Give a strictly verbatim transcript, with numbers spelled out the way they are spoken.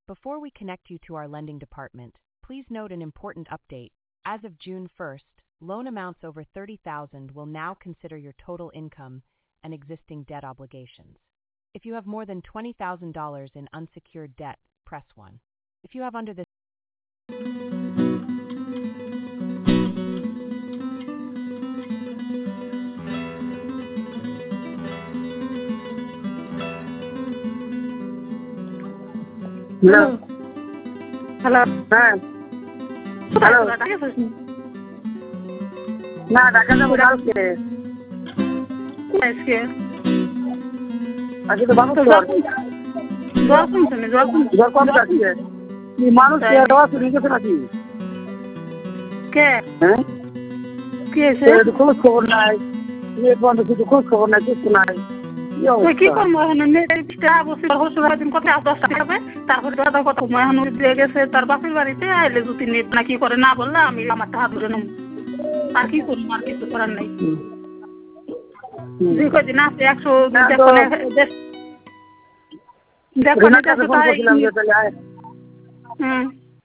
Before we connect you to our lending department, please note an important update. As of June first, loan amounts over thirty thousand dollars will now consider your total income and existing debt obligations. If you have more than twenty thousand dollars in unsecured debt, press one. If you have under this Hello. Hello. হ্যাঁ hello না ঢাকা যাবো কালকে আজকে আজকে তো বাবু জ্বর কমছে না জ্বর কমছে জ্বর কম যাচ্ছে মানুষ দেওয়া শুরু গেছে নাকি কে হ্যাঁ কি হয়েছে খোঁজ খবর নাই বন্ধ কিছু খোঁজ খবর নাই কিছু নাই কি করবো এখন বছর কথা দশটা হবে তারপরে দাদা কথা এখন দিয়ে গেছে তার বাপের বাড়িতে আইলে যদি নেট না কি করে না বললে আমি আমার হাত ধরে নেব আর কি করবো আর কিছু করার নেই দুই কদিন আছে একশো দেখো দেখো হম